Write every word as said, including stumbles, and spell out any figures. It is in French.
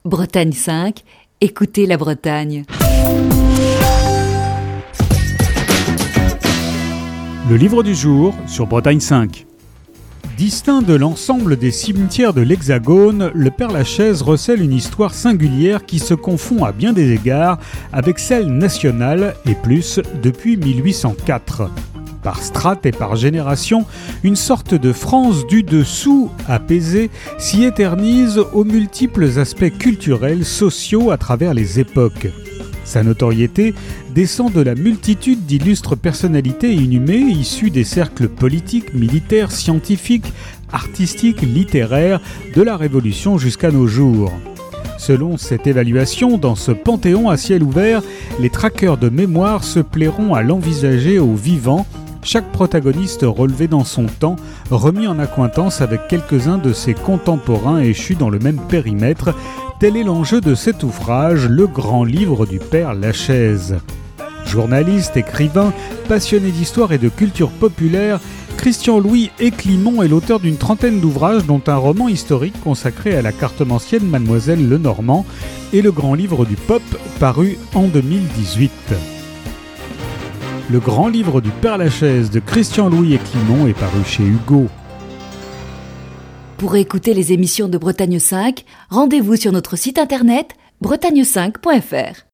Bretagne cinq, écoutez la Bretagne. Le livre du jour sur Bretagne cinq. Distinct de l'ensemble des cimetières de l'Hexagone, le Père-Lachaise recèle une histoire singulière qui se confond à bien des égards avec celle nationale et plus depuis mille huit cent quatre. Par strates et par génération, une sorte de France du dessous, apaisée, s'y éternise aux multiples aspects culturels, sociaux à travers les époques. Sa notoriété descend de la multitude d'illustres personnalités inhumées issues des cercles politiques, militaires, scientifiques, artistiques, littéraires, de la Révolution jusqu'à nos jours. Selon cette évaluation, dans ce panthéon à ciel ouvert, les traqueurs de mémoire se plairont à l'envisager au vivant, chaque protagoniste relevé dans son temps, remis en accointance avec quelques-uns de ses contemporains échus dans le même périmètre. Tel est l'enjeu de cet ouvrage, le grand livre du Père-Lachaise. Journaliste, écrivain, passionné d'histoire et de culture populaire, Christian-Louis Éclimont est l'auteur d'une trentaine d'ouvrages, dont un roman historique consacré à la cartomancienne Mademoiselle Lenormand et le grand livre du Pop, paru en deux mille dix-huit. Le grand livre du Père-Lachaise de Christian-Louis Éclimont est paru chez Hugo. Pour écouter les émissions de Bretagne cinq, rendez-vous sur notre site internet bretagne cinq point f r.